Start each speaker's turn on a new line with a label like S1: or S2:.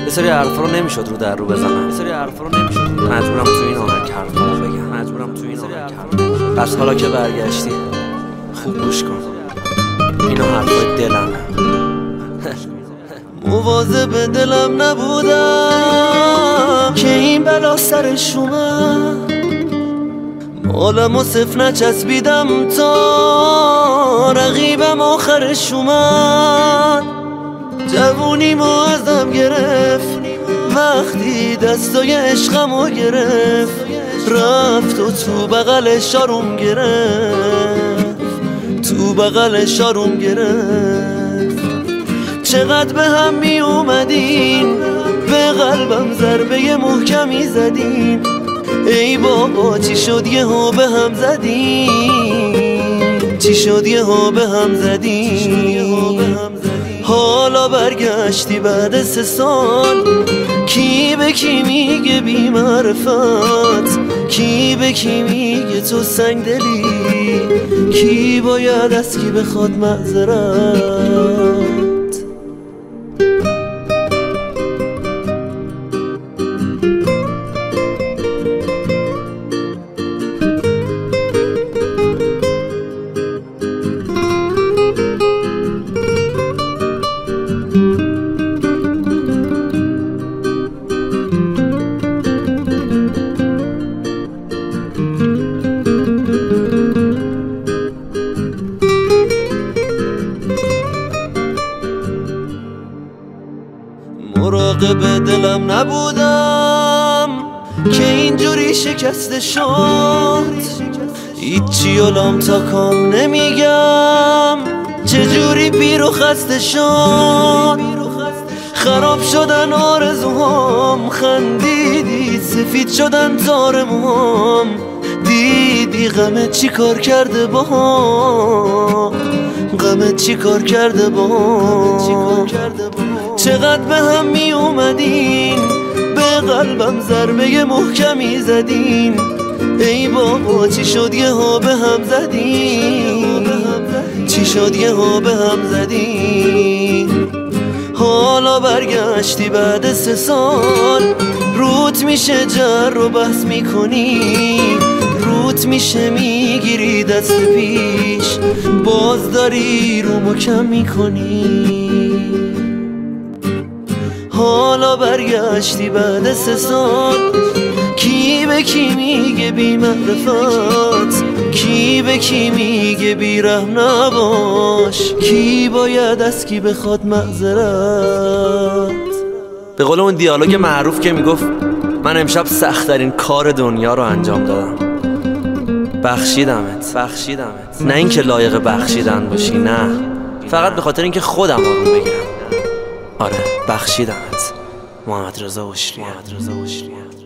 S1: یه سری حرفا رو نمیشد رو در رو بزنم، مجبورم تو این آهنگ حرفا رو بگم. پس حالا که برگشتی خوب گوش کن، اینا حرفای دلمه. مواظب دلم نبودم که این بلا سرش اومد، مالم و صف نچسبیدم تا رقیبم آخرش اومد. جوونیمو ازم گرفت وقتی دستای عشقمو گرفت، رفت و تو بغلش آروم گرفت. چقدر به هم می اومدین، به قلبم ضربه محکمی زدین. ای بابا چی شد یهو به هم زدین، حالا برگشتی بعد 3 سال. کی به کی میگه بی معرفت، کی به کی میگه تو سنگ دلی، کی باید از کی بخواد معذرت. مراقب دلم نبودم که اینجوری شکسته شد. هیچی علام تا کام نمیگم چجوری پیر و خسته شد. خراب شدن آرزوهام، خندیدی سفید شدن تار موهام. دیدی غمت چی کار کرده باهام، چقدر به هم می اومدین، به قلبم ضربه محکمی زدین. ای بابا چی شد یهو به هم زدین، حالا برگشتی بعد 3 سال. روت میشه جر رو بحث میکنی، روت میشه میگیری دست پیش، باز داری رو مکم میکنی. حالا برگشتی بعد 3 سال. کی به کی میگه بی معرفت، کی به کی میگه بی رحم نباش، کی باید از کی بخواد معذرت. به قول اون دیالوگ معروف که میگفت من امشب سخت‌ترین کار دنیا رو انجام دادم، بخشیدمت. نه اینکه لایق بخشیدن باشی، نه، فقط به خاطر اینکه خودم آروم بگیرم. آره بخشیدمت. محمد رضا اوشری.